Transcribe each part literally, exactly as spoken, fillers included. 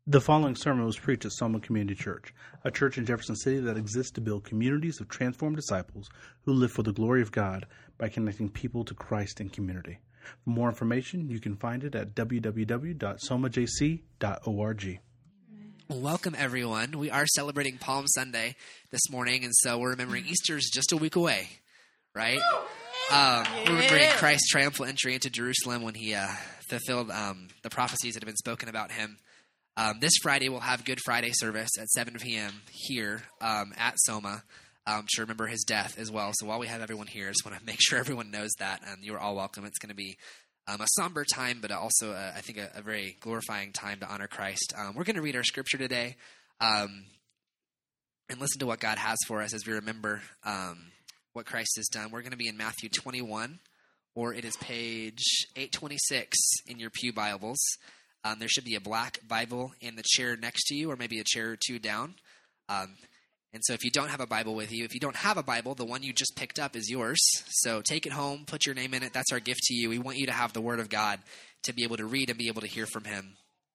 The following sermon was preached at Soma Community Church, a church in Jefferson City that exists to build communities of transformed disciples who live for the glory of God by connecting people to Christ and community. For more information, you can find it at w w w dot soma j c dot org. Welcome, everyone. We are celebrating Palm Sunday this morning, and so we're remembering Easter is just a week away, right? Um, we're remembering Christ's triumphal entry into Jerusalem when he uh, fulfilled um, the prophecies that have been spoken about him. Um, this Friday, we'll have Good Friday service at seven p.m. here um, at Soma um, to remember his death as well. So while we have everyone here, I just want to make sure everyone knows that. Um, you are all welcome. It's going to be um, a somber time, but also, uh, I think, a, a very glorifying time to honor Christ. Um, we're going to read our scripture today um, and listen to what God has for us as we remember um, what Christ has done. We're going to be in Matthew twenty-one, or it is page eight twenty-six in your pew Bibles. Um, there should be a black Bible in the chair next to you, or maybe a chair or two down. Um, and so if you don't have a Bible with you, if you don't have a Bible, the one you just picked up is yours. So take it home, put your name in it. That's our gift to you. We want you to have the Word of God to be able to read and be able to hear from Him.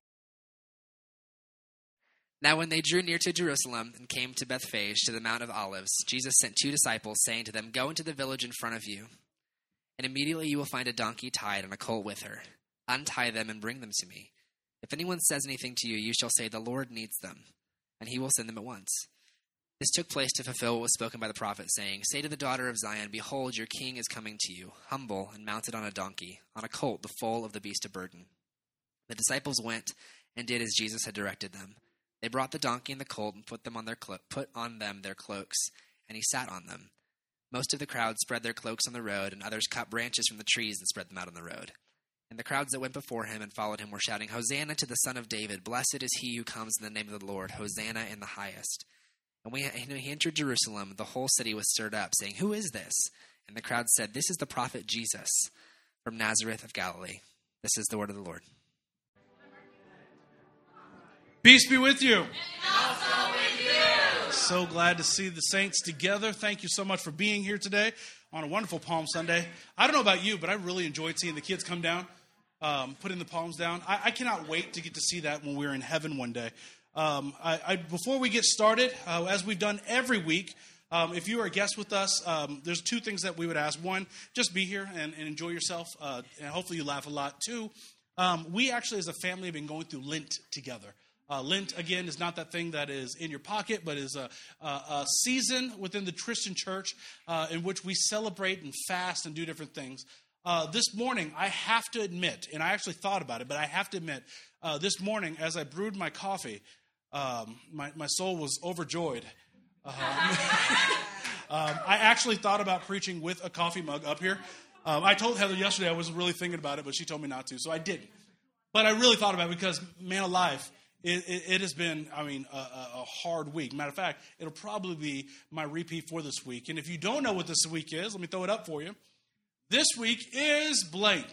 Now when they drew near to Jerusalem and came to Bethphage, to the Mount of Olives, Jesus sent two disciples, saying to them, "Go into the village in front of you, and immediately you will find a donkey tied and a colt with her. Untie them and bring them to me. If anyone says anything to you, you shall say, 'The Lord needs them,' and he will send them at once." This took place to fulfill what was spoken by the prophet, saying, "Say to the daughter of Zion, Behold, your king is coming to you, humble and mounted on a donkey, on a colt, the foal of the beast of burden." The disciples went and did as Jesus had directed them. They brought the donkey and the colt and put them on their clo- put on them their cloaks, and he sat on them. Most of the crowd spread their cloaks on the road, and others cut branches from the trees and spread them out on the road. And the crowds that went before him and followed him were shouting, "Hosanna to the Son of David! Blessed is he who comes in the name of the Lord! Hosanna in the highest!" And when he entered Jerusalem, the whole city was stirred up, saying, "Who is this?" And the crowd said, "This is the prophet Jesus from Nazareth of Galilee." This is the word of the Lord. Peace be with you. And also with you. So glad to see the saints together. Thank you so much for being here today on a wonderful Palm Sunday. I don't know about you, but I really enjoyed seeing the kids come down, um, putting the palms down. I, I cannot wait to get to see that when we're in heaven one day. Um, I, I, before we get started, uh, as we've done every week, um, if you are a guest with us, um, there's two things that we would ask. One, just be here and, and enjoy yourself, uh, and hopefully you laugh a lot. Two, um, we actually as a family have been going through Lent together. Uh, Lent, again, is not that thing that is in your pocket, but is a, a, a season within the Christian church uh, in which we celebrate and fast and do different things. Uh, this morning, I have to admit, and I actually thought about it, but I have to admit, uh, this morning, as I brewed my coffee, um, my, my soul was overjoyed. Um, um, I actually thought about preaching with a coffee mug up here. Um, I told Heather yesterday I wasn't really thinking about it, but she told me not to, so I didn't. But I really thought about it because, man alive, It, it, it has been, I mean, a, a hard week. Matter of fact, it'll probably be my repeat for this week. And if you don't know what this week is, let me throw it up for you. This week is blank.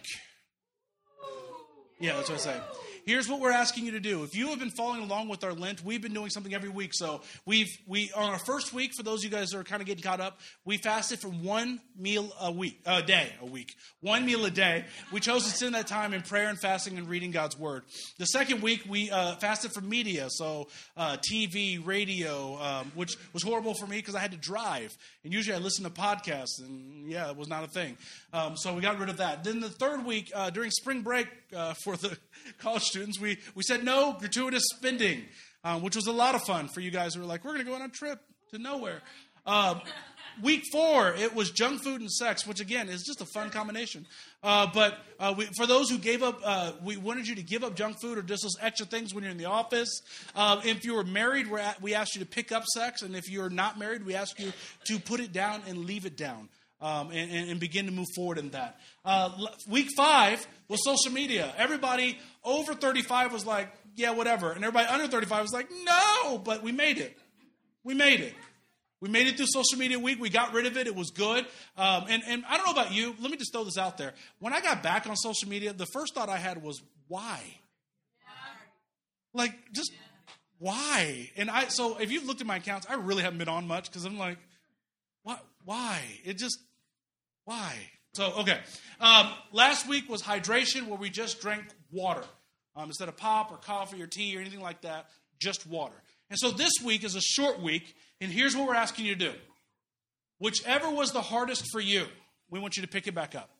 Yeah, that's what I say. Here's what we're asking you to do. If you have been following along with our Lent, we've been doing something every week. So we've we on our first week, for those of you guys that are kind of getting caught up, we fasted from one meal a week, a day, a week, one meal a day. We chose to spend that time in prayer and fasting and reading God's word. The second week, we uh, fasted from media, so uh, T V, radio, um, which was horrible for me because I had to drive. And usually I listen to podcasts, and yeah, it was not a thing. Um, so we got rid of that. Then the third week, uh, during spring break uh, for the college students, we, we said no gratuitous spending, um, which was a lot of fun for you guys who were like, we're going to go on a trip to nowhere. Uh, week four, it was junk food and sex, which again is just a fun combination. Uh, but uh, we, for those who gave up, uh, we wanted you to give up junk food or just those extra things when you're in the office. Uh, if you were married, we're at, we asked you to pick up sex. And if you're not married, we asked you to put it down and leave it down. Um, and, and begin to move forward in that. Uh, week five was social media. Everybody over thirty-five was like, yeah, whatever. And everybody under thirty-five was like, no, but we made it. We made it. We made it through social media week. We got rid of it. It was good. Um, and, and I don't know about you. Let me just throw this out there. When I got back on social media, the first thought I had was, why? Like, just why? And I so if you've looked at my accounts, I really haven't been on much because I'm like, what? Why? It just... Why? So, okay. Um, last week was hydration, where we just drank water. Um, instead of pop or coffee or tea or anything like that, just water. And so this week is a short week, and here's what we're asking you to do. Whichever was the hardest for you, we want you to pick it back up.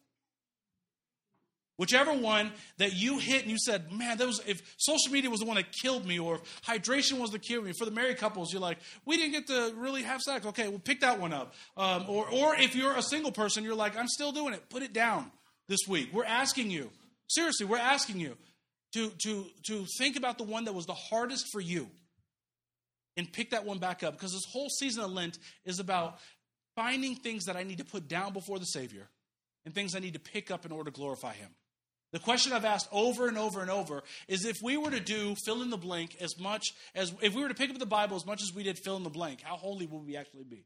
Whichever one that you hit and you said, man, that was, if social media was the one that killed me, or if hydration was the kill me. For the married couples, you're like, we didn't get to really have sex. Okay, well, pick that one up. Um, or, or if you're a single person, you're like, I'm still doing it. Put it down this week. We're asking you, seriously, we're asking you to, to, to think about the one that was the hardest for you and pick that one back up. Because this whole season of Lent is about finding things that I need to put down before the Savior and things I need to pick up in order to glorify Him. The question I've asked over and over and over is, if we were to do fill in the blank as much as, if we were to pick up the Bible as much as we did fill in the blank, how holy would we actually be?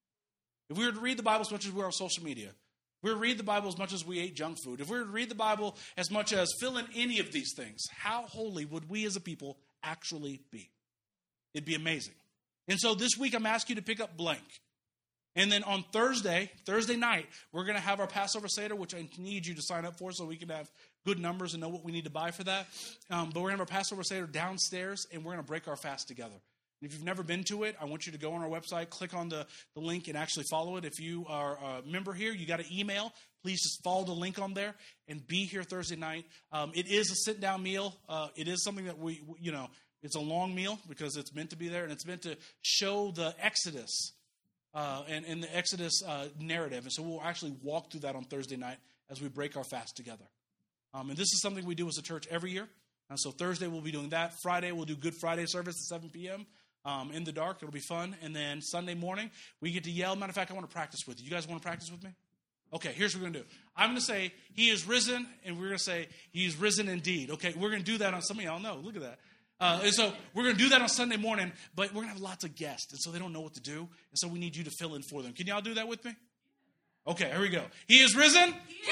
If we were to read the Bible as much as we are on social media, if we were to read the Bible as much as we ate junk food, if we were to read the Bible as much as fill in any of these things, how holy would we as a people actually be? It'd be amazing. And so this week I'm asking you to pick up blank. And then on Thursday, Thursday night, we're going to have our Passover Seder, which I need you to sign up for so we can have good numbers and know what we need to buy for that. Um, but we're going to have our Passover Seder downstairs, and we're going to break our fast together. And if you've never been to it, I want you to go on our website, click on the, the link, and actually follow it. If you are a member here, you got an email. Please just follow the link on there and be here Thursday night. Um, it is a sit-down meal. Uh, it is something that we, you know, it's a long meal because it's meant to be there, and it's meant to show the Exodus. Uh, and, and the Exodus uh, narrative. And so we'll actually walk through that on Thursday night as we break our fast together. Um, and this is something we do as a church every year. And so Thursday we'll be doing that. Friday we'll do Good Friday service at seven p.m. Um, in the dark. It'll be fun. And then Sunday morning we get to yell. Matter of fact, I want to practice with you. You guys want to practice with me? Okay, here's what we're going to do. I'm going to say, He is risen, and we're going to say, He is risen indeed. Okay, we're going to do that on, some of y'all know. Look at that. Uh, and so we're going to do that on Sunday morning, but we're going to have lots of guests, and so they don't know what to do, and so we need you to fill in for them. Can y'all do that with me? Okay, here we go. He is risen. He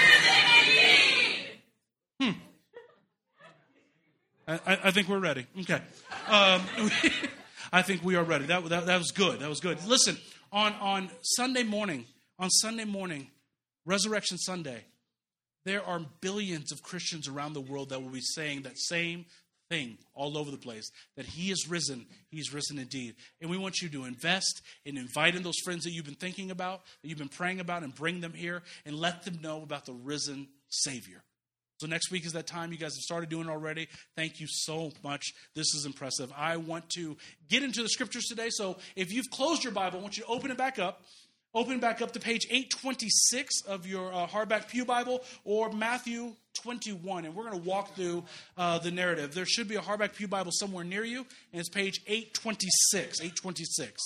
is risen. Hmm. I, I think we're ready. Okay. Um, I think we are ready. That, that, that was good. That was good. Listen, on, on Sunday morning, on Sunday morning, Resurrection Sunday, there are billions of Christians around the world that will be saying that same thing all over the place, that He is risen. He's risen indeed. And we want you to invest in inviting those friends that you've been thinking about, that you've been praying about, and bring them here and let them know about the risen Savior. So next week is that time. You guys have started doing it already. Thank you so much. This is impressive. I want to get into the scriptures today. So if you've closed your Bible, I want you to open it back up. Open it back up to page eight twenty-six of your uh, hardback pew Bible, or Matthew twenty-one, and we're going to walk through uh, the narrative. There should be a hardback pew Bible somewhere near you, and it's page eight twenty-six. eight twenty-six.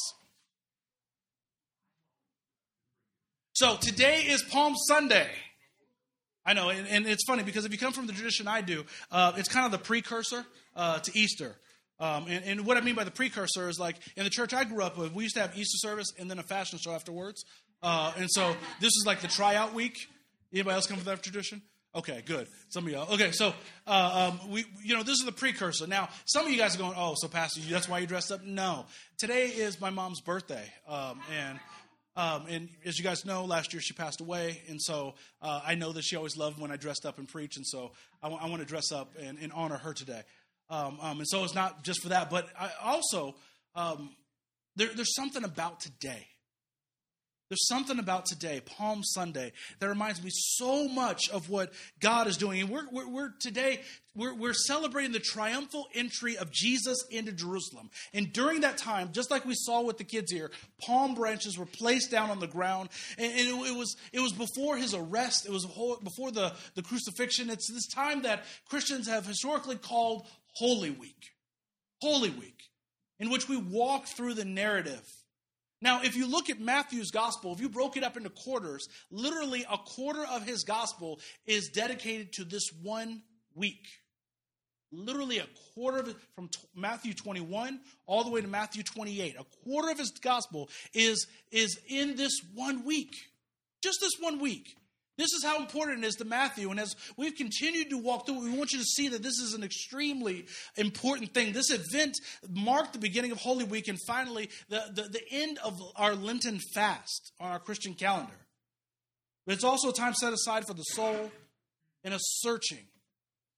So today is Palm Sunday. I know, and, and it's funny because if you come from the tradition I do, uh, it's kind of the precursor uh, to Easter. Um, and, and what I mean by the precursor is, like, in the church I grew up with, we used to have Easter service and then a fashion show afterwards. Uh, and so this is like the tryout week. Anybody else come from that tradition? Okay, good. Some of y'all. Okay, so uh, um, we, you know, this is the precursor. Now, some of you guys are going, "Oh, so Pastor, that's why you dressed up?" No, today is my mom's birthday, um, and um, and as you guys know, last year she passed away, and so uh, I know that she always loved when I dressed up and preached, and so I, w- I want to dress up and, and honor her today. Um, um, and so it's not just for that, but I also um, there, there's something about today. There's something about today, Palm Sunday, that reminds me so much of what God is doing. And we're, we're, we're today, we're, we're celebrating the triumphal entry of Jesus into Jerusalem. And during that time, just like we saw with the kids here, palm branches were placed down on the ground. And, and it, it was it was before his arrest. It was before the, the crucifixion. It's this time that Christians have historically called Holy Week. Holy Week, in which we walk through the narrative. Now, if you look at Matthew's gospel, if you broke it up into quarters, literally a quarter of his gospel is dedicated to this one week. Literally a quarter of it, from Matthew twenty-one all the way to Matthew twenty-eight. A quarter of his gospel is, is in this one week. Just this one week. This is how important it is to Matthew. And as we've continued to walk through, we want you to see that this is an extremely important thing. This event marked the beginning of Holy Week and finally the, the, the end of our Lenten fast on our Christian calendar. But it's also a time set aside for the soul and a searching.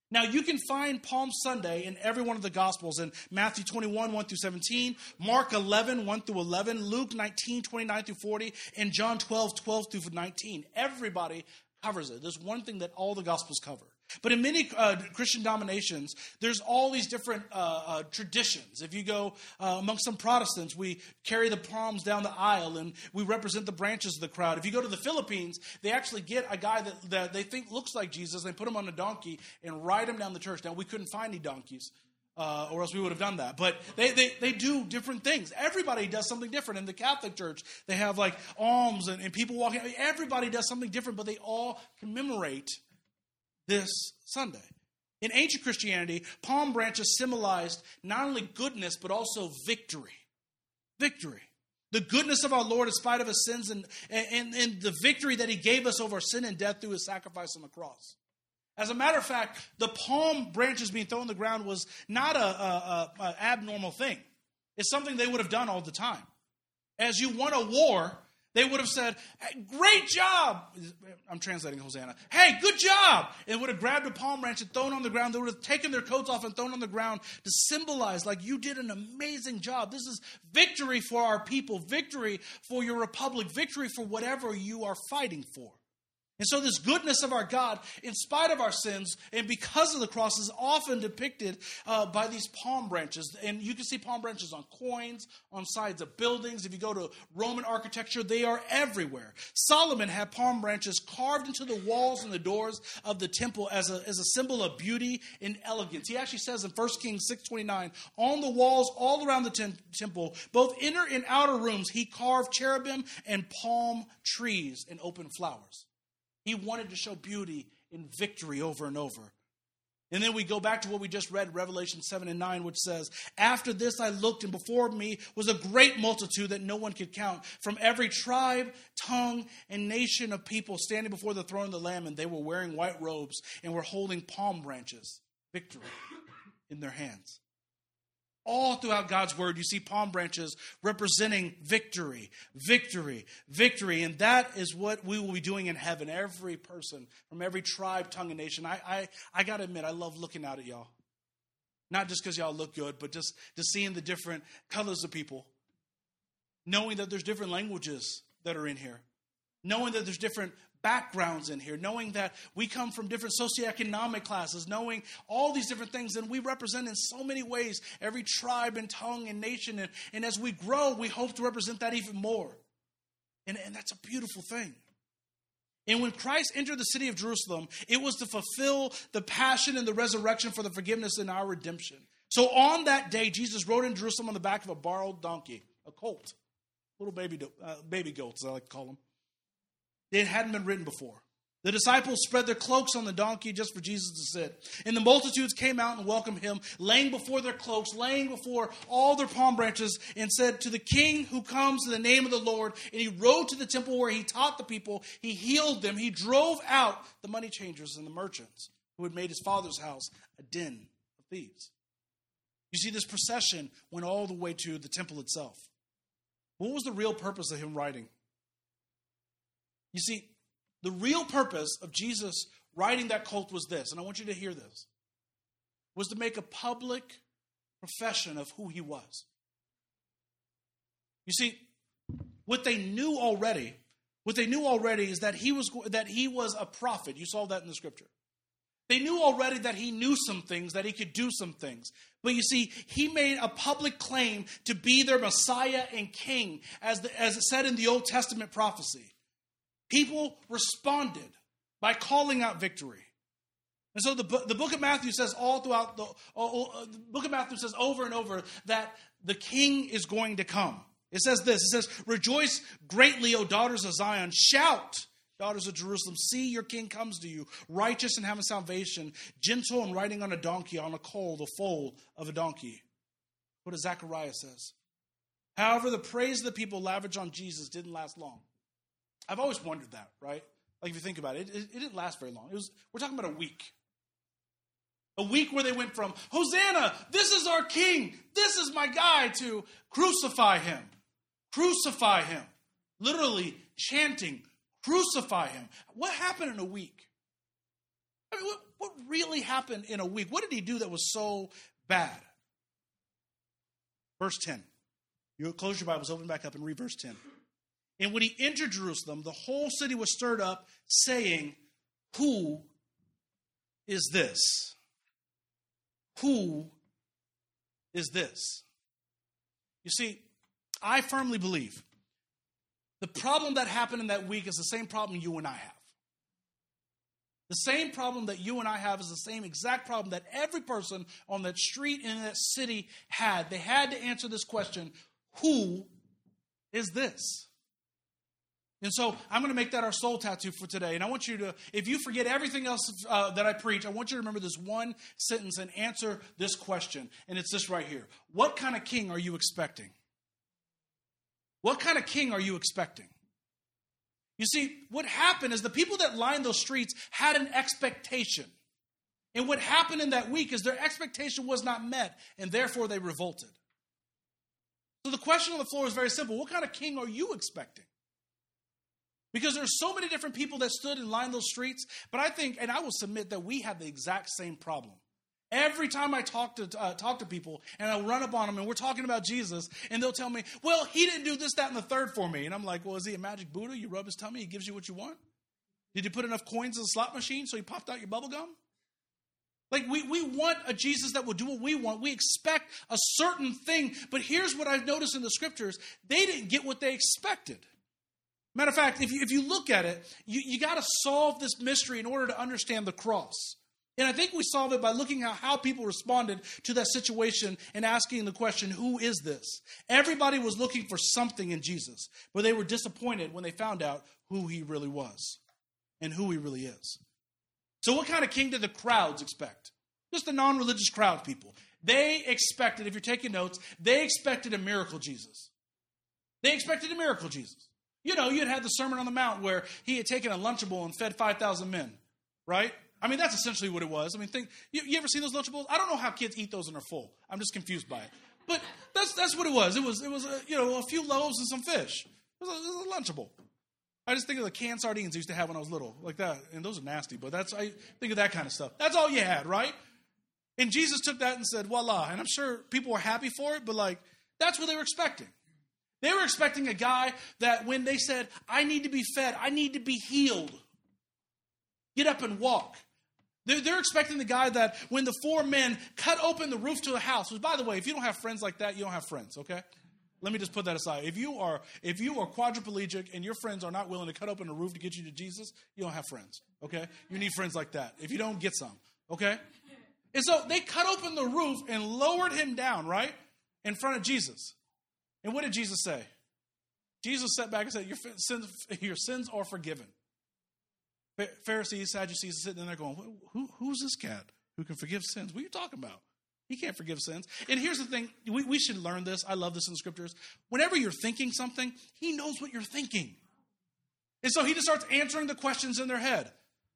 Now, you can find Palm Sunday in every one of the Gospels, in Matthew twenty-one, one through seventeen, Mark eleven, one through eleven, Luke nineteen, twenty-nine through forty, and John twelve, twelve through nineteen. Everybody covers it. There's one thing that all the Gospels cover. But in many uh, Christian denominations, there's all these different uh, uh, traditions. If you go uh, among some Protestants, we carry the palms down the aisle and we represent the branches of the crowd. If you go to the Philippines, they actually get a guy that, that they think looks like Jesus, and they put him on a donkey and ride him down the church. Now, we couldn't find any donkeys, uh, or else we would have done that. But they, they, they do different things. Everybody does something different. In the Catholic Church, they have like alms and, and people walking. Everybody does something different, but they all commemorate this Sunday. In ancient Christianity, palm branches symbolized not only goodness, but also victory. Victory. The goodness of our Lord in spite of his sins, and, and, and the victory that he gave us over sin and death through his sacrifice on the cross. As a matter of fact, the palm branches being thrown on the ground was not a, a, a, a abnormal thing. It's something they would have done all the time. As you won a war, they would have said, hey, great job. I'm translating Hosanna. Hey, good job. And would have grabbed a palm branch and thrown on the ground. They would have taken their coats off and thrown on the ground to symbolize, like, you did an amazing job. This is victory for our people, victory for your republic, victory for whatever you are fighting for. And so this goodness of our God, in spite of our sins, and because of the cross, is often depicted uh, by these palm branches. And you can see palm branches on coins, on sides of buildings. If you go to Roman architecture, they are everywhere. Solomon had palm branches carved into the walls and the doors of the temple as a, as a symbol of beauty and elegance. He actually says in First Kings six twenty-nine, on the walls all around the tem- temple, both inner and outer rooms, he carved cherubim and palm trees and open flowers. He wanted to show beauty and victory over and over. And then we go back to what we just read, Revelation seven and nine, which says, after this I looked, and before me was a great multitude that no one could count, from every tribe, tongue, and nation of people standing before the throne of the Lamb, and they were wearing white robes and were holding palm branches, victory, in their hands. All throughout God's word, you see palm branches representing victory, victory, victory. And that is what we will be doing in heaven. Every person from every tribe, tongue, and nation. I I, I got to admit, I love looking out at y'all. Not just because y'all look good, but just, just seeing the different colors of people. Knowing that there's different languages that are in here. Knowing that there's different backgrounds in here, knowing that we come from different socioeconomic classes, knowing all these different things, and we represent in so many ways every tribe and tongue and nation, and, and as we grow, we hope to represent that even more. And, and that's a beautiful thing. And when Christ entered the city of Jerusalem, it was to fulfill the passion and the resurrection for the forgiveness and our redemption. So on that day, Jesus rode in Jerusalem on the back of a borrowed donkey, a colt, little baby, uh, baby goats, I like to call them. It hadn't been ridden before. The disciples spread their cloaks on the donkey just for Jesus to sit. And the multitudes came out and welcomed him, laying before their cloaks, laying before all their palm branches, and said, to the King who comes in the name of the Lord. And he rode to the temple where he taught the people. He healed them. He drove out the money changers and the merchants who had made his father's house a den of thieves. You see, this procession went all the way to the temple itself. What was the real purpose of him riding? You see, the real purpose of Jesus riding that colt was this, and I want you to hear this, was to make a public profession of who he was. You see, what they knew already, what they knew already is that he was that he was a prophet. You saw that in the scripture. They knew already that he knew some things, that he could do some things. But you see, he made a public claim to be their Messiah and King, as, the, as it said in the Old Testament prophecy. People responded by calling out victory. And so the, the book of Matthew says all throughout, the, uh, the book of Matthew says over and over that the King is going to come. It says this, it says, rejoice greatly, O daughters of Zion. Shout, daughters of Jerusalem. See, your King comes to you, righteous and having salvation, gentle and riding on a donkey, on a colt, the foal of a donkey. What does Zechariah says? However, the praise of the people lavished on Jesus didn't last long. I've always wondered that, right? Like if you think about it, it, it, it didn't last very long. It was, we're talking about a week. A week where they went from, Hosanna, this is our King, this is my guy, to crucify him, crucify him. Literally chanting, crucify him. What happened in a week? I mean, what, what really happened in a week? What did he do that was so bad? Verse ten. You close your Bibles, open back up and read verse ten. And when he entered Jerusalem, the whole city was stirred up, saying, who is this? Who is this? You see, I firmly believe the problem that happened in that week is the same problem you and I have. The same problem that you and I have is the same exact problem that every person on that street in that city had. They had to answer this question, who is this? And so I'm going to make that our soul tattoo for today. And I want you to, if you forget everything else uh, that I preach, I want you to remember this one sentence and answer this question. And it's this right here. What kind of king are you expecting? What kind of king are you expecting? You see, what happened is the people that lined those streets had an expectation. And what happened in that week is their expectation was not met, and therefore they revolted. So the question on the floor is very simple. What kind of king are you expecting? Because there's so many different people that stood and lined those streets, but I think, and I will submit that we have the exact same problem. Every time I talk to uh, talk to people and I run up on them and we're talking about Jesus and they'll tell me, well, he didn't do this, that, and the third for me. And I'm like, well, is he a magic Buddha? You rub his tummy, he gives you what you want? Did you put enough coins in the slot machine so he popped out your bubble gum? Like we, we want a Jesus that will do what we want. We expect a certain thing. But here's what I've noticed in the scriptures. They didn't get what they expected. Matter of fact, if you, if you look at it, you, you got to solve this mystery in order to understand the cross. And I think we solve it by looking at how people responded to that situation and asking the question, who is this? Everybody was looking for something in Jesus, but they were disappointed when they found out who he really was and who he really is. So what kind of king did the crowds expect? Just the non-religious crowd people. They expected, if you're taking notes, they expected a miracle Jesus. They expected a miracle Jesus. You know, you had had the Sermon on the Mount where he had taken a Lunchable and fed five thousand men, right? I mean, that's essentially what it was. I mean, think you, you ever seen those Lunchables? I don't know how kids eat those and they're full. I'm just confused by it. But that's that's what it was. It was it was a, you know a few loaves and some fish. It was, a, it was a Lunchable. I just think of the canned sardines I used to have when I was little, like that, and those are nasty. But that's I think of that kind of stuff. That's all you had, right? And Jesus took that and said, "Voila!" And I'm sure people were happy for it, but like that's what they were expecting. They were expecting a guy that when they said, "I need to be fed, I need to be healed," get up and walk. They're, they're expecting the guy that when the four men cut open the roof to the house, which, by the way, if you don't have friends like that, you don't have friends, okay? Let me just put that aside. If you are if you are quadriplegic and your friends are not willing to cut open the roof to get you to Jesus, you don't have friends, okay? You need friends like that. If you don't, get some, okay? And so they cut open the roof and lowered him down, right, in front of Jesus. And what did Jesus say? Jesus sat back and said, your sins, your sins are forgiven. Pharisees, Sadducees are sitting there going, Who, who's this cat who can forgive sins? What are you talking about? He can't forgive sins. And here's the thing. We, we should learn this. I love this in the scriptures. Whenever you're thinking something, he knows what you're thinking. And so he just starts answering the questions in their head.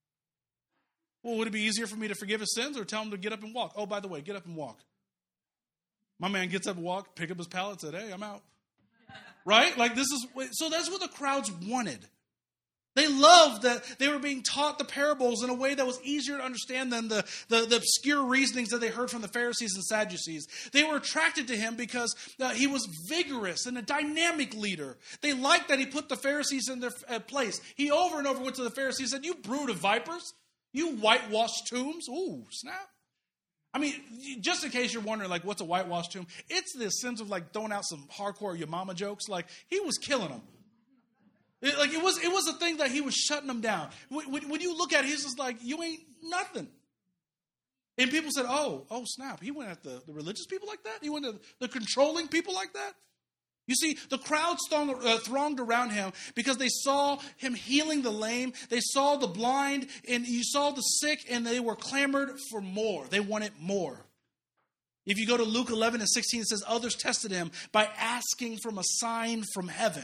Well, would it be easier for me to forgive his sins or tell him to get up and walk? Oh, by the way, get up and walk. My man gets up and walk, pick up his pallet, said, hey, I'm out. Right? Like this is, so that's what the crowds wanted. They loved that they were being taught the parables in a way that was easier to understand than the, the, the obscure reasonings that they heard from the Pharisees and Sadducees. They were attracted to him because uh, he was vigorous and a dynamic leader. They liked that he put the Pharisees in their uh, place. He over and over went to the Pharisees and said, you brood of vipers, you whitewashed tombs. Ooh, snap. I mean, just in case you're wondering, like, what's a whitewashed tomb? It's this sense of, like, throwing out some hardcore your mama jokes. Like, he was killing them. It, like, it was it was a thing that he was shutting them down. When, when you look at it, he's just like, you ain't nothing. And people said, oh, oh, snap. He went at the, the religious people like that? He went at the controlling people like that? You see, the crowd thronged, uh, thronged around him because they saw him healing the lame. They saw the blind, and you saw the sick, and they were clamored for more. They wanted more. If you go to Luke eleven and sixteen, it says, others tested him by asking from a sign from heaven.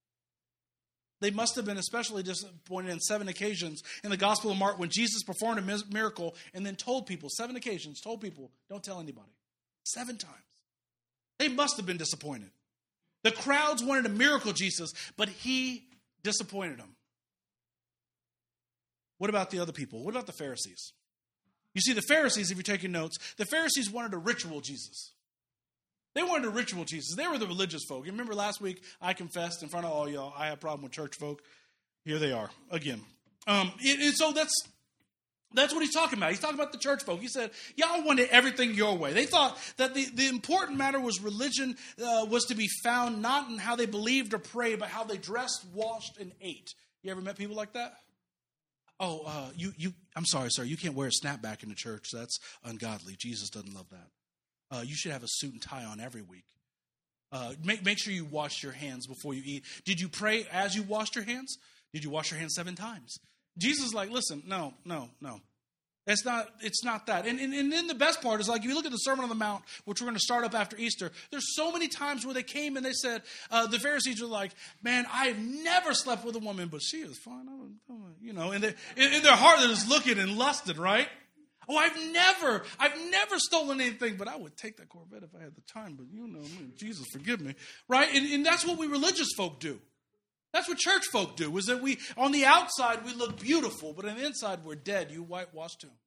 They must have been especially disappointed in seven occasions in the Gospel of Mark when Jesus performed a miracle and then told people, seven occasions, told people, don't tell anybody. Seven times. They must have been disappointed. The crowds wanted a miracle Jesus, but he disappointed them. What about the other people? What about the Pharisees? You see, the Pharisees, if you're taking notes, the Pharisees wanted a ritual Jesus. They wanted a ritual Jesus. They were the religious folk. You remember last week I confessed in front of all y'all I have a problem with church folk. Here they are again. Um, and, and so that's that's what he's talking about. He's talking about the church folk. He said, y'all wanted everything your way. They thought that the, the important matter was religion uh, was to be found not in how they believed or prayed, but how they dressed, washed, and ate. You ever met people like that? Oh, uh, you, you, I'm sorry, sir. You can't wear a snapback in the church. That's ungodly. Jesus doesn't love that. Uh, you should have a suit and tie on every week. Uh, make, make sure you wash your hands before you eat. Did you pray as you washed your hands? Did you wash your hands seven times? Jesus is like, listen, no, no, no. It's not, it's not that. And, and, and then the best part is, like, if you look at the Sermon on the Mount, which we're going to start up after Easter, there's so many times where they came and they said, uh, the Pharisees were like, man, I've never slept with a woman, but she is fine. I don't, I don't, you know, and they, in, in their heart they're just looking and lusted, right? Oh, I've never, I've never stolen anything, but I would take that Corvette if I had the time. But you know, Jesus, forgive me, right? And, and that's what we religious folk do. That's what church folk do, is that we, on the outside, we look beautiful, but on the inside, we're dead. You whitewashed tombs.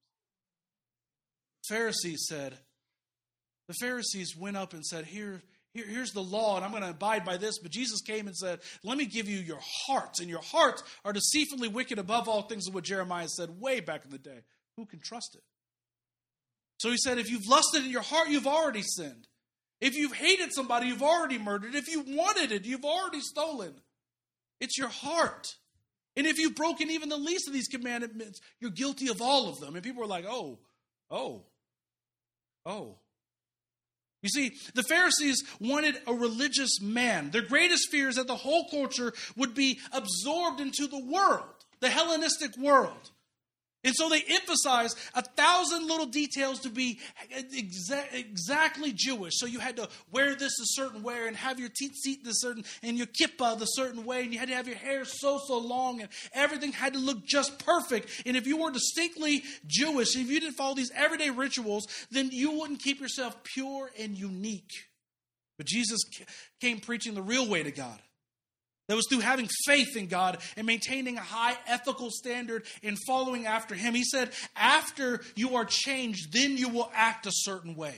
Pharisees said, the Pharisees went up and said, here, here, here's the law, and I'm going to abide by this. But Jesus came and said, let me give you your hearts, and your hearts are deceitfully wicked above all things, of what Jeremiah said way back in the day. Who can trust it? So he said, if you've lusted in your heart, you've already sinned. If you've hated somebody, you've already murdered. If you wanted it, you've already stolen. It's your heart. And if you've broken even the least of these commandments, you're guilty of all of them. And people are like, oh, oh, oh. You see, the Pharisees wanted a religious man. Their greatest fear is that the whole culture would be absorbed into the world, the Hellenistic world. And so they emphasized a thousand little details to be exa- exactly Jewish. So you had to wear this a certain way and have your tzitzit the certain and your kippah the certain way, and you had to have your hair so so long, and everything had to look just perfect. And if you were distinctly Jewish, if you didn't follow these everyday rituals, then you wouldn't keep yourself pure and unique. But Jesus came preaching the real way to God. That was through having faith in God and maintaining a high ethical standard and following after him. He said, after you are changed, then you will act a certain way.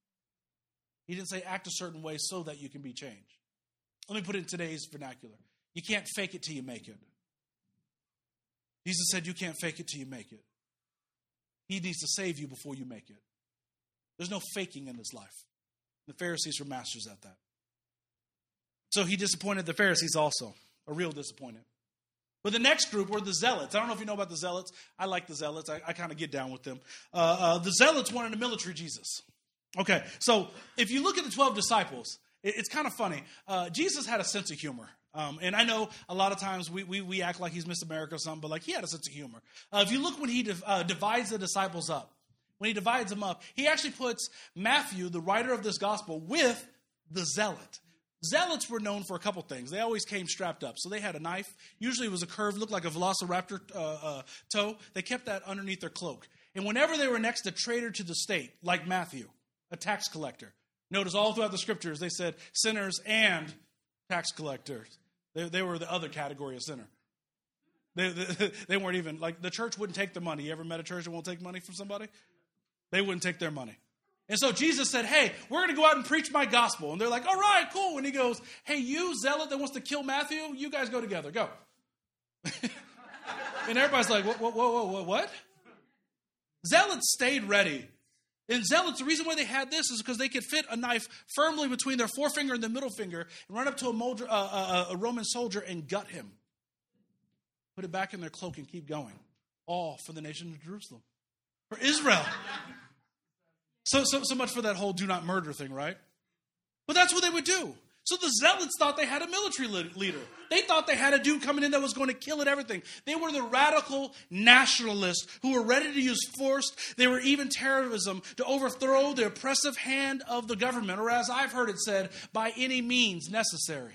He didn't say act a certain way so that you can be changed. Let me put it in today's vernacular. You can't fake it till you make it. Jesus said you can't fake it till you make it. He needs to save you before you make it. There's no faking in this life. The Pharisees were masters at that. So he disappointed the Pharisees also, a real disappointment. But the next group were the Zealots. I don't know if you know about the Zealots. I like the Zealots. I, I kind of get down with them. Uh, uh, the Zealots wanted a military Jesus. Okay, so if you look at the twelve disciples, it, it's kind of funny. Uh, Jesus had a sense of humor. Um, and I know a lot of times we, we, we act like he's Miss America or something, but like he had a sense of humor. Uh, if you look when he div- uh, divides the disciples up, when he divides them up, he actually puts Matthew, the writer of this gospel, with the Zealot. Zealots were known for a couple things. They always came strapped up. So they had a knife. Usually it was a curved, looked like a velociraptor uh, uh, toe. They kept that underneath their cloak. And whenever they were next to traitor to the state, like Matthew, a tax collector. Notice all throughout the scriptures they said sinners and tax collectors. They, they were the other category of sinner. They, they, they weren't even, like the church wouldn't take the money. You ever met a church that won't take money from somebody? They wouldn't take their money. And so Jesus said, hey, we're going to go out and preach my gospel. And they're like, all right, cool. And he goes, hey, you zealot that wants to kill Matthew, you guys go together. Go. And everybody's like, whoa, whoa, whoa, whoa, what? Zealots stayed ready. And zealots, the reason why they had this is because they could fit a knife firmly between their forefinger and their middle finger and run up to a, molder, uh, uh, a Roman soldier and gut him. Put it back in their cloak and keep going. All for the nation of Jerusalem. For Israel. So, so, so much for that whole do not murder thing, right? But that's what they would do. So the Zealots thought they had a military leader. They thought they had a dude coming in that was going to kill at everything. They were the radical nationalists who were ready to use force. They were even terrorism to overthrow the oppressive hand of the government, or as I've heard it said, by any means necessary.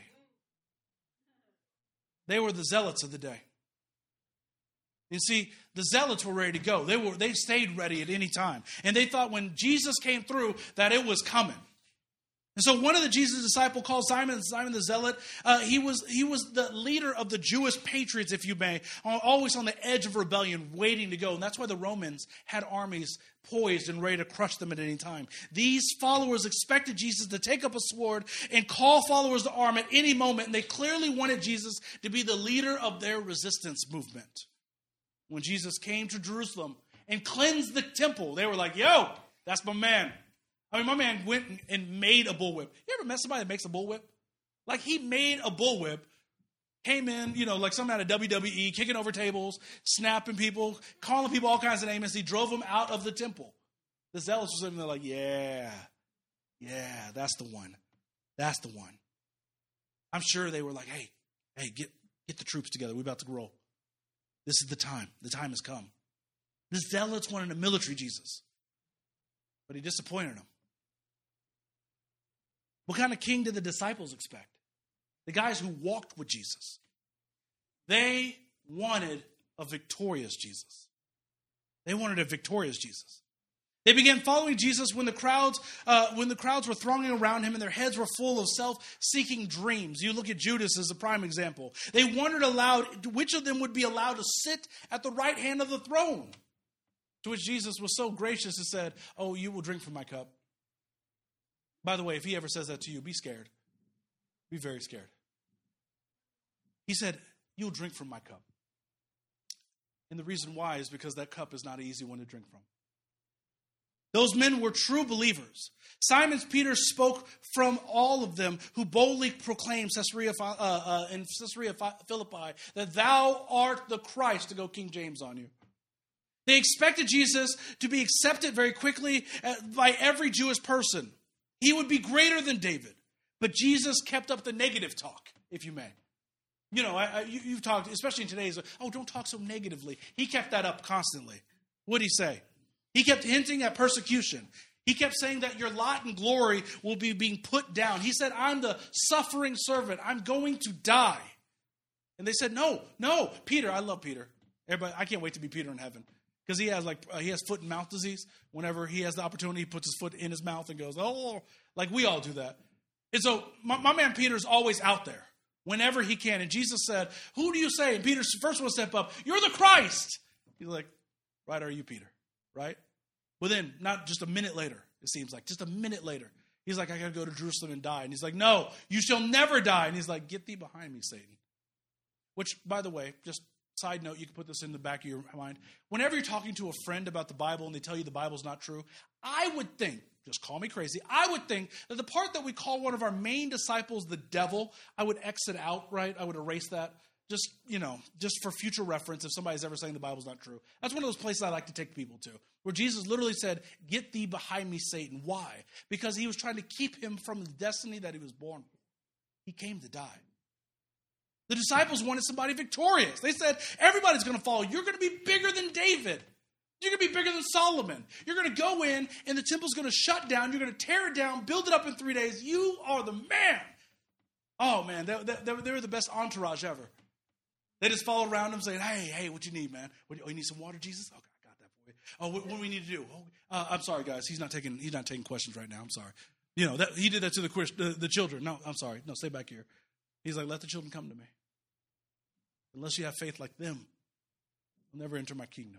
They were the Zealots of the day. You see, the Zealots were ready to go. They were they stayed ready at any time. And they thought when Jesus came through that it was coming. And so one of the Jesus disciples called Simon, Simon the Zealot, uh, he was he was the leader of the Jewish patriots, if you may, always on the edge of rebellion, waiting to go. And that's why the Romans had armies poised and ready to crush them at any time. These followers expected Jesus to take up a sword and call followers to arm at any moment, and they clearly wanted Jesus to be the leader of their resistance movement. When Jesus came to Jerusalem and cleansed the temple, they were like, yo, that's my man. I mean, my man went and made a bullwhip. You ever met somebody that makes a bullwhip? Like, he made a bullwhip, came in, you know, like some out of W W E, kicking over tables, snapping people, calling people all kinds of names. He drove them out of the temple. The zealots were sitting there like, yeah, yeah, that's the one. That's the one. I'm sure they were like, hey, hey, get, get the troops together. We're about to roll. This is the time. The time has come. The zealots wanted a military Jesus, but he disappointed them. What kind of king did the disciples expect? The guys who walked with Jesus. They wanted a victorious Jesus. They wanted a victorious Jesus. They began following Jesus when the crowds, uh, when the crowds were thronging around him and their heads were full of self-seeking dreams. You look at Judas as a prime example. They wondered aloud which of them would be allowed to sit at the right hand of the throne. To which Jesus was so gracious and said, oh, you will drink from my cup. By the way, if he ever says that to you, be scared. Be very scared. He said, you'll drink from my cup. And the reason why is because that cup is not an easy one to drink from. Those men were true believers. Simon Peter spoke from all of them who boldly proclaimed Caesarea, uh, uh, in Caesarea Philippi that thou art the Christ, to go King James on you. They expected Jesus to be accepted very quickly by every Jewish person. He would be greater than David. But Jesus kept up the negative talk, if you may. You know, I, I, you, you've talked, especially in today's, oh, don't talk so negatively. He kept that up constantly. What did he say? He kept hinting at persecution. He kept saying that your lot and glory will be being put down. He said, I'm the suffering servant. I'm going to die. And they said, no, no, Peter. I love Peter. Everybody, I can't wait to be Peter in heaven. Because he has like uh, he has foot and mouth disease. Whenever he has the opportunity, he puts his foot in his mouth and goes, oh, like we all do that. And so my, my man Peter's always out there whenever he can. And Jesus said, who do you say? And Peter's the first one to step up. You're the Christ. He's like, right are you, Peter? Right? Well, then, not just a minute later, it seems like, just a minute later, he's like, I got to go to Jerusalem and die. And he's like, no, you shall never die. And he's like, get thee behind me, Satan. Which, by the way, just side note, you can put this in the back of your mind. Whenever you're talking to a friend about the Bible and they tell you the Bible's not true, I would think, just call me crazy, I would think that the part that we call one of our main disciples the devil, I would exit out, right? I would erase that. Just, you know, just for future reference, if somebody's ever saying the Bible's not true. That's one of those places I like to take people to, where Jesus literally said, get thee behind me, Satan. Why? Because he was trying to keep him from the destiny that he was born with. He came to die. The disciples wanted somebody victorious. They said, everybody's going to follow. You're going to be bigger than David. You're going to be bigger than Solomon. You're going to go in, and the temple's going to shut down. You're going to tear it down, build it up in three days. You are the man. Oh, man, they, they, they were the best entourage ever. They just followed around him saying, hey, hey, what you need, man? What, oh, you need some water, Jesus? Okay, I got that for you. Oh, what, what do we need to do? Oh, uh, I'm sorry, guys. He's not taking He's not taking questions right now. I'm sorry. You know, that, he did that to the, the, the children. No, I'm sorry. No, stay back here. He's like, let the children come to me. Unless you have faith like them, you'll never enter my kingdom.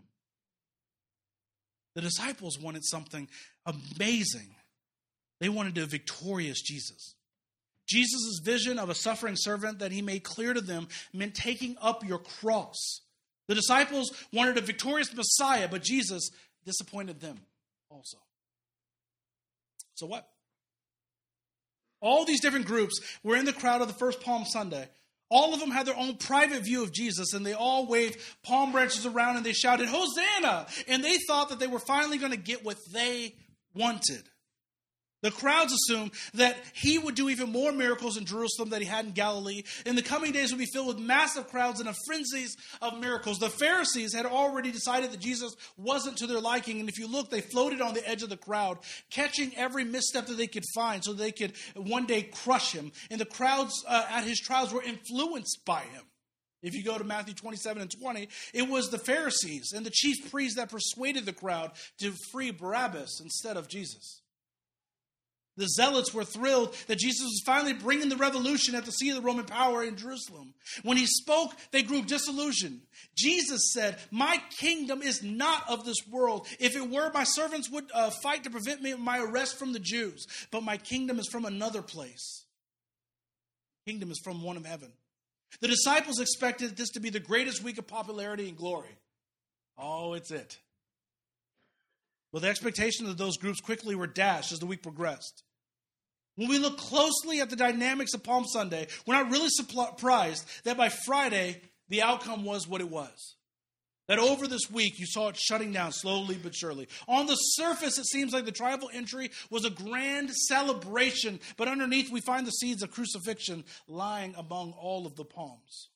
The disciples wanted something amazing. They wanted a victorious Jesus. Jesus' vision of a suffering servant that he made clear to them meant taking up your cross. The disciples wanted a victorious Messiah, but Jesus disappointed them also. So what? All these different groups were in the crowd of the first Palm Sunday. All of them had their own private view of Jesus, and they all waved palm branches around and they shouted, Hosanna! And they thought that they were finally going to get what they wanted. The crowds assumed that he would do even more miracles in Jerusalem than he had in Galilee. In the coming days would be filled with massive crowds and a frenzy of miracles. The Pharisees had already decided that Jesus wasn't to their liking. And if you look, they floated on the edge of the crowd, catching every misstep that they could find so they could one day crush him. And the crowds uh, at his trials were influenced by him. If you go to Matthew twenty-seven and twenty, it was the Pharisees and the chief priests that persuaded the crowd to free Barabbas instead of Jesus. The Zealots were thrilled that Jesus was finally bringing the revolution at the seat of the Roman power in Jerusalem. When he spoke, they grew disillusioned. Jesus said, "My kingdom is not of this world. If it were, my servants would uh, fight to prevent me my arrest from the Jews. But my kingdom is from another place. Kingdom is from one of heaven." The disciples expected this to be the greatest week of popularity and glory. Oh, it's it. Well, the expectations of those groups quickly were dashed as the week progressed. When we look closely at the dynamics of Palm Sunday, we're not really surprised that by Friday, the outcome was what it was. That over this week, you saw it shutting down slowly but surely. On the surface, it seems like the triumphal entry was a grand celebration, but underneath we find the seeds of crucifixion lying among all of the palms.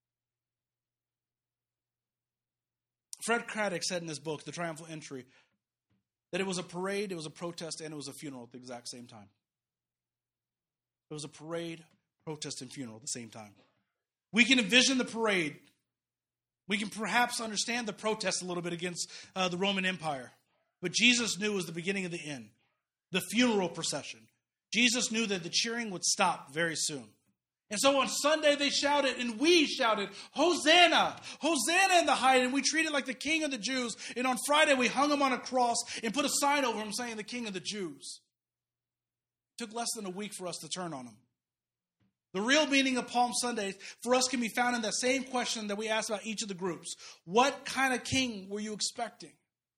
Fred Craddock said in his book, The Triumphal Entry, that it was a parade, it was a protest, and it was a funeral at the exact same time. It was a parade, protest, and funeral at the same time. We can envision the parade. We can perhaps understand the protest a little bit against uh, the Roman Empire. But Jesus knew it was the beginning of the end, the funeral procession. Jesus knew that the cheering would stop very soon. And so on Sunday they shouted, and we shouted, "Hosanna! Hosanna in the height!" And we treated like the King of the Jews. And on Friday we hung him on a cross and put a sign over him saying, "The King of the Jews." It took less than a week for us to turn on him. The real meaning of Palm Sunday for us can be found in that same question that we asked about each of the groups. What kind of king were you expecting?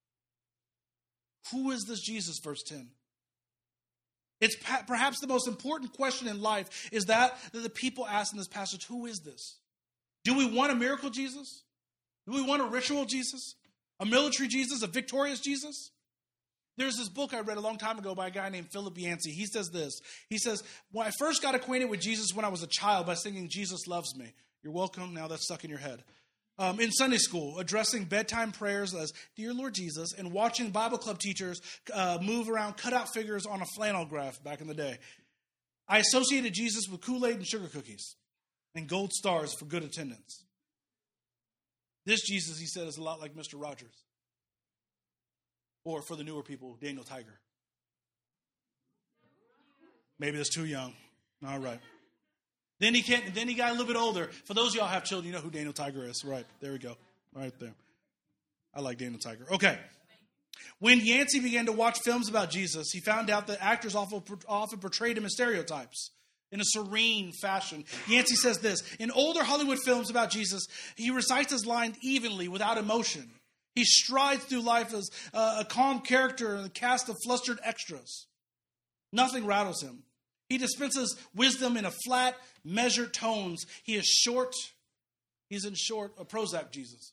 Who is this Jesus, verse ten? It's perhaps the most important question in life is that that the people ask in this passage, who is this? Do we want a miracle Jesus? Do we want a ritual Jesus? A military Jesus? A victorious Jesus? There's this book I read a long time ago by a guy named Philip Yancey. He says this. He says, when I first got acquainted with Jesus when I was a child by singing Jesus Loves Me. You're welcome. Now that's stuck in your head. Um, in Sunday school, addressing bedtime prayers as, "Dear Lord Jesus," and watching Bible club teachers uh, move around cutout figures on a flannel graph back in the day. I associated Jesus with Kool-Aid and sugar cookies and gold stars for good attendance. This Jesus, he said, is a lot like Mister Rogers. Or for the newer people, Daniel Tiger. Maybe that's too young. All right. Then he can't. Then he got a little bit older. For those of y'all who have children, you know who Daniel Tiger is. Right. There we go. Right there. I like Daniel Tiger. Okay. When Yancey began to watch films about Jesus, he found out that actors often, often portrayed him in stereotypes in a serene fashion. Yancey says this. In older Hollywood films about Jesus, he recites his lines evenly without emotion. He strides through life as uh, a calm character in a cast of flustered extras. Nothing rattles him. He dispenses wisdom in a flat, measured tones. He is short. He's in short, a Prozac Jesus.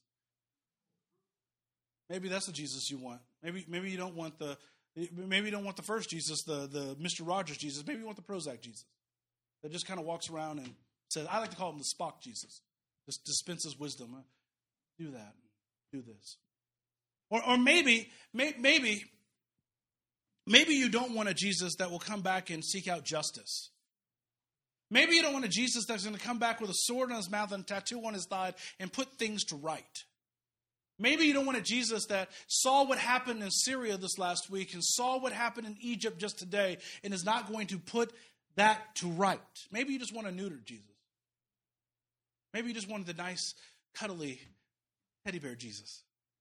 Maybe that's the Jesus you want. Maybe maybe you don't want the maybe you don't want the first Jesus, the, the Mister Rogers Jesus. Maybe you want the Prozac Jesus that just kind of walks around and says, I like to call him the Spock Jesus. Just dispenses wisdom. Do that. Do this. Or, or maybe, may, maybe, maybe you don't want a Jesus that will come back and seek out justice. Maybe you don't want a Jesus that's going to come back with a sword in his mouth and a tattoo on his thigh and put things to right. Maybe you don't want a Jesus that saw what happened in Syria this last week and saw what happened in Egypt just today and is not going to put that to right. Maybe you just want a neutered Jesus. Maybe you just wanted the nice, cuddly teddy bear Jesus.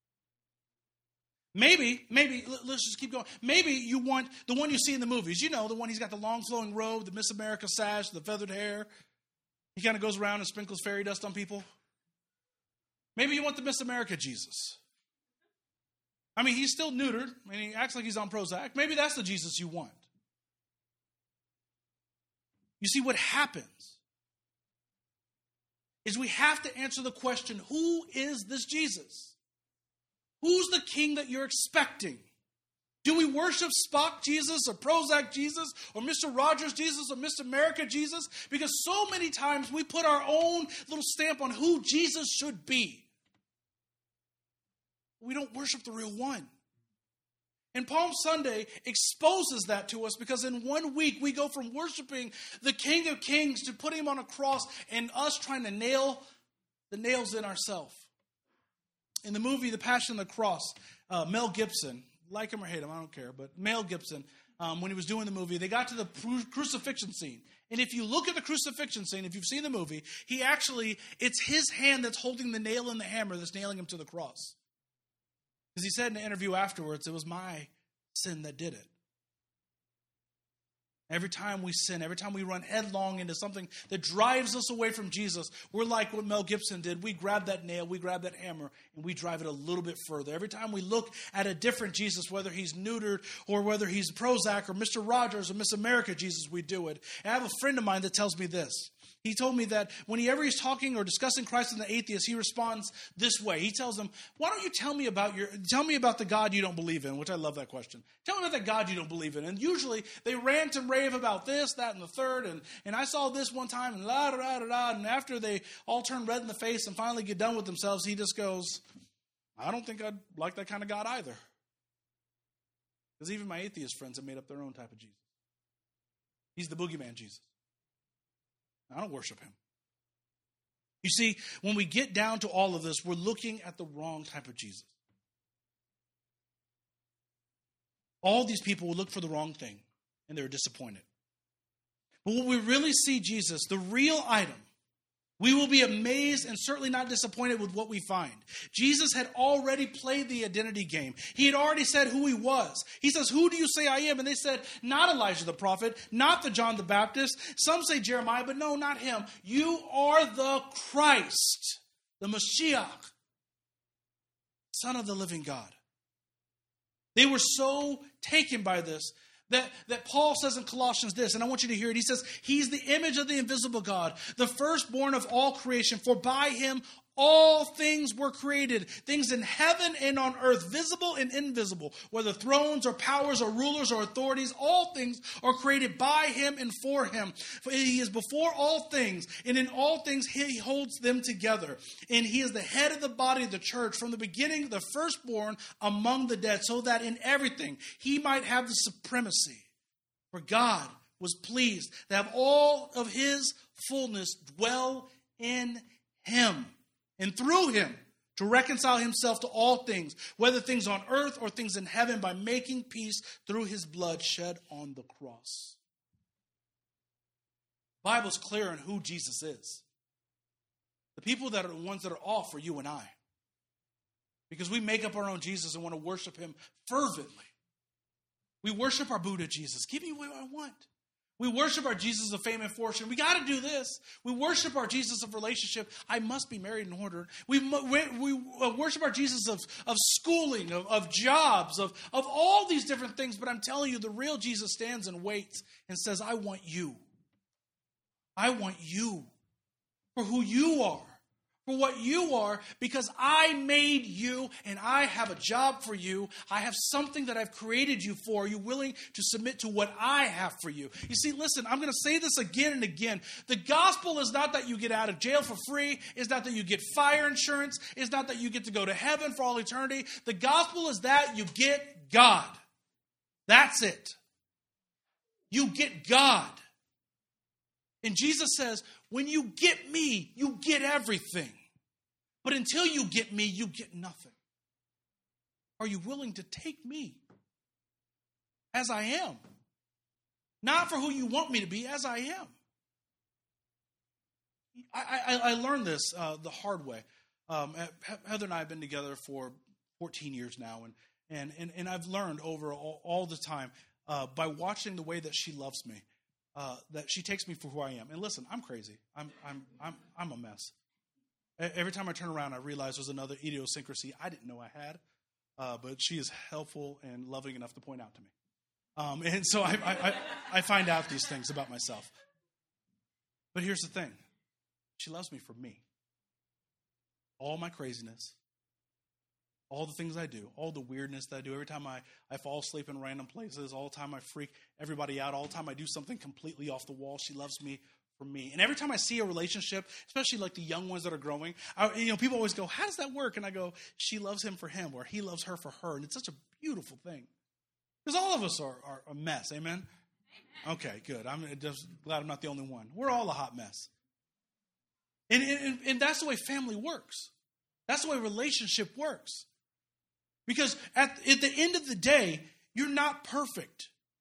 Maybe, maybe, let's just keep going. Maybe you want the one you see in the movies. You know, the one he's got the long flowing robe, the Miss America sash, the feathered hair. He kind of goes around and sprinkles fairy dust on people. Maybe you want the Miss America Jesus. I mean, he's still neutered. I mean, he acts like he's on Prozac. Maybe that's the Jesus you want. You see, what happens is we have to answer the question, who is this Jesus? Who's the king that you're expecting? Do we worship Spock Jesus or Prozac Jesus or Mister Rogers Jesus or Mister America Jesus? Because so many times we put our own little stamp on who Jesus should be. We don't worship the real one. And Palm Sunday exposes that to us because in one week we go from worshiping the King of Kings to putting him on a cross and us trying to nail the nails in ourselves. In the movie The Passion of the Cross, uh, Mel Gibson, like him or hate him, I don't care, but Mel Gibson um, when he was doing the movie, they got to the cru- crucifixion scene. And if you look at the crucifixion scene, if you've seen the movie, he actually, it's his hand that's holding the nail and the hammer that's nailing him to the cross. Because he said in an interview afterwards, it was my sin that did it. Every time we sin, every time we run headlong into something that drives us away from Jesus, we're like what Mel Gibson did. We grab that nail, we grab that hammer, and we drive it a little bit further. Every time we look at a different Jesus, whether he's neutered or whether he's Prozac or Mister Rogers or Miss America Jesus, we do it. And I have a friend of mine that tells me this. He told me that whenever he's talking or discussing Christ and the atheist, he responds this way. He tells them, why don't you tell me about your, tell me about the God you don't believe in, which I love that question. Tell me about that God you don't believe in. And usually they rant and rave about this, that, and the third. And, and I saw this one time and la da da da da. And after they all turn red in the face and finally get done with themselves, he just goes, I don't think I'd like that kind of God either. Because even my atheist friends have made up their own type of Jesus. He's the boogeyman Jesus. I don't worship him. You see, when we get down to all of this, we're looking at the wrong type of Jesus. All these people will look for the wrong thing, and they're disappointed. But when we really see Jesus, the real item, we will be amazed and certainly not disappointed with what we find. Jesus had already played the identity game. He had already said who he was. He says, who do you say I am? And they said, not Elijah the prophet, not the John the Baptist. Some say Jeremiah, but no, not him. You are the Christ, the Mashiach, Son of the living God. They were so taken by this That, that Paul says in Colossians this, and I want you to hear it. He says, he's the image of the invisible God, the firstborn of all creation. For by him all things were created, things in heaven and on earth, visible and invisible, whether thrones or powers or rulers or authorities, all things are created by him and for him. For he is before all things, and in all things he holds them together. And he is the head of the body of the church, from the beginning, the firstborn among the dead, so that in everything he might have the supremacy. For God was pleased to have all of his fullness dwell in him, and through him to reconcile himself to all things, whether things on earth or things in heaven, by making peace through his blood shed on the cross. The Bible's clear on who Jesus is. The people that are the ones that are off are you and I. Because we make up our own Jesus and want to worship him fervently. We worship our Buddha Jesus. Give me what I want. We worship our Jesus of fame and fortune. We got to do this. We worship our Jesus of relationship. I must be married and ordered. We, we, we worship our Jesus of, of schooling, of, of jobs, of, of all these different things. But I'm telling you, the real Jesus stands and waits and says, I want you. I want you for who you are. For what you are, because I made you and I have a job for you. I have something that I've created you for. Are you willing to submit to what I have for you? You see, listen, I'm going to say this again and again. The gospel is not that you get out of jail for free. It's not that you get fire insurance. It's not that you get to go to heaven for all eternity. The gospel is that you get God. That's it. You get God. And Jesus says, when you get me, you get everything. But until you get me, you get nothing. Are you willing to take me as I am? Not for who you want me to be, as I am. I, I, I learned this uh, the hard way. Um, Heather and I have been together for fourteen years now, and and and, and I've learned over all, all the time uh, by watching the way that she loves me. Uh, that she takes me for who I am. And listen, I'm crazy. I'm I'm I'm I'm a mess. Every time I turn around, I realize there's another idiosyncrasy I didn't know I had, uh, but she is helpful and loving enough to point out to me. Um, and so I, I, I, I find out these things about myself. But here's the thing. She loves me for me. All my craziness, all the things I do, all the weirdness that I do, every time I, I fall asleep in random places, all the time I freak everybody out, all the time I do something completely off the wall, she loves me for me. And every time I see a relationship, especially like the young ones that are growing, I, you know, people always go, how does that work? And I go, she loves him for him, or he loves her for her. And it's such a beautiful thing. Because all of us are, are a mess, amen? Amen? Okay, good. I'm just glad I'm not the only one. We're all a hot mess. And, and, and that's the way family works. That's the way relationship works. Because at, at the end of the day, you're not perfect.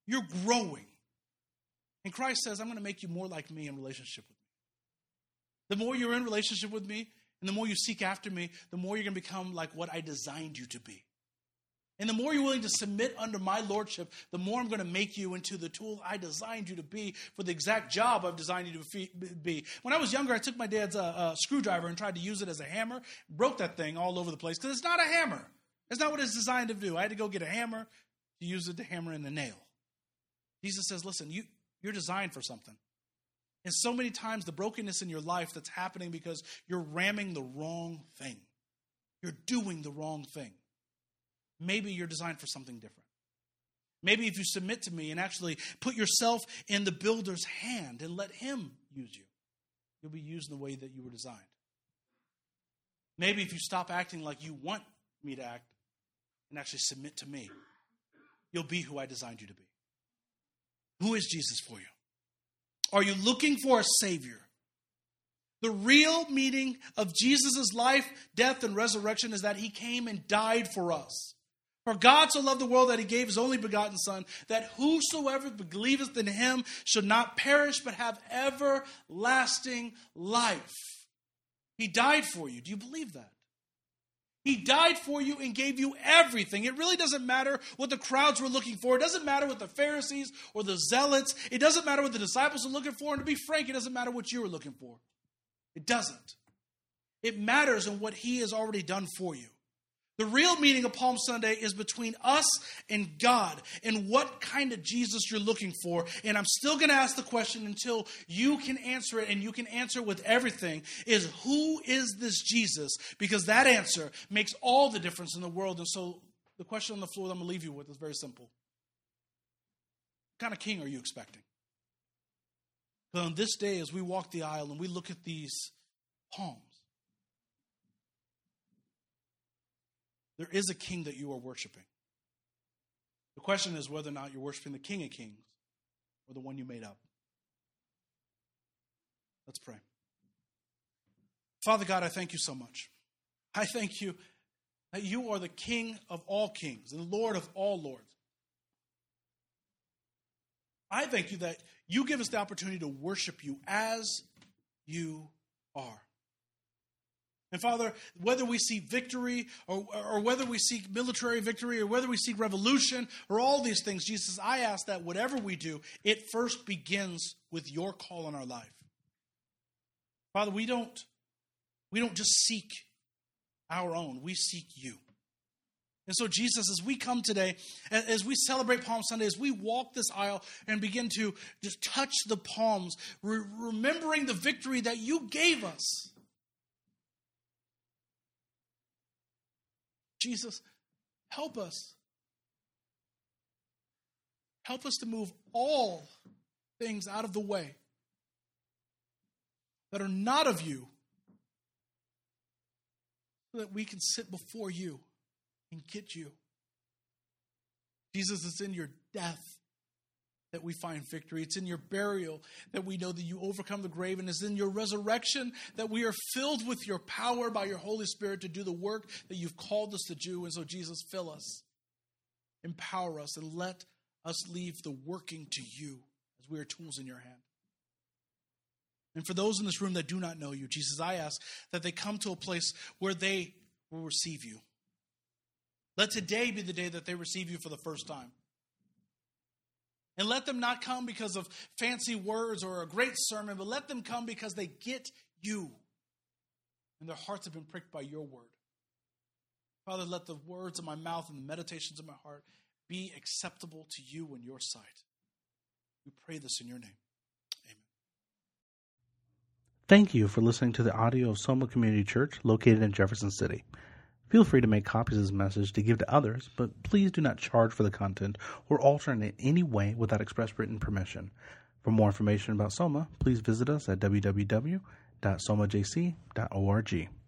You're growing. And Christ says, I'm going to make you more like me in relationship with me. The more you're in relationship with me, and the more you seek after me, the more you're going to become like what I designed you to be. And the more you're willing to submit under my lordship, the more I'm going to make you into the tool I designed you to be for the exact job I've designed you to be. When I was younger, I took my dad's uh, uh, screwdriver and tried to use it as a hammer, broke that thing all over the place because it's not a hammer. It's not what it's designed to do. I had to go get a hammer to use it to hammer in the nail. Jesus says, listen, you, you're designed for something. And so many times the brokenness in your life that's happening because you're ramming the wrong thing. You're doing the wrong thing. Maybe you're designed for something different. Maybe if you submit to me and actually put yourself in the builder's hand and let him use you, you'll be used in the way that you were designed. Maybe if you stop acting like you want me to act and actually submit to me, you'll be who I designed you to be. Who is Jesus for you? Are you looking for a Savior? The real meaning of Jesus' life, death, and resurrection is that he came and died for us. For God so loved the world that he gave his only begotten Son, that whosoever believeth in him should not perish but have everlasting life. He died for you. Do you believe that? He died for you and gave you everything. It really doesn't matter what the crowds were looking for. It doesn't matter what the Pharisees or the Zealots. It doesn't matter what the disciples were looking for. And to be frank, it doesn't matter what you were looking for. It doesn't. It matters in what he has already done for you. The real meaning of Palm Sunday is between us and God and what kind of Jesus you're looking for. And I'm still going to ask the question until you can answer it, and you can answer it with everything, is who is this Jesus? Because that answer makes all the difference in the world. And so the question on the floor that I'm going to leave you with is very simple. What kind of king are you expecting? Because on this day, as we walk the aisle and we look at these palms, there is a king that you are worshiping. The question is whether or not you're worshiping the King of Kings or the one you made up. Let's pray. Father God, I thank you so much. I thank you that you are the King of all kings and Lord of all lords. I thank you that you give us the opportunity to worship you as you are. And Father, whether we seek victory or, or whether we seek military victory or whether we seek revolution or all these things, Jesus, I ask that whatever we do, it first begins with your call in our life. Father, we don't, we don't just seek our own, we seek you. And so, Jesus, as we come today, as we celebrate Palm Sunday, as we walk this aisle and begin to just touch the palms, re- remembering the victory that you gave us, Jesus, help us. Help us to move all things out of the way that are not of you so that we can sit before you and get you. Jesus, it's in your death that we find victory. It's in your burial that we know that you overcome the grave, and it's in your resurrection that we are filled with your power by your Holy Spirit to do the work that you've called us to do. And so, Jesus, fill us, empower us, and let us leave the working to you as we are tools in your hand. And for those in this room that do not know you, Jesus, I ask that they come to a place where they will receive you. Let today be the day that they receive you for the first time. And let them not come because of fancy words or a great sermon, but let them come because they get you. And their hearts have been pricked by your word. Father, let the words of my mouth and the meditations of my heart be acceptable to you in your sight. We pray this in your name. Amen. Thank you for listening to the audio of Soma Community Church located in Jefferson City. Feel free to make copies of this message to give to others, but please do not charge for the content or alter it in any way without express written permission. For more information about Soma, please visit us at w w w dot soma j c dot org.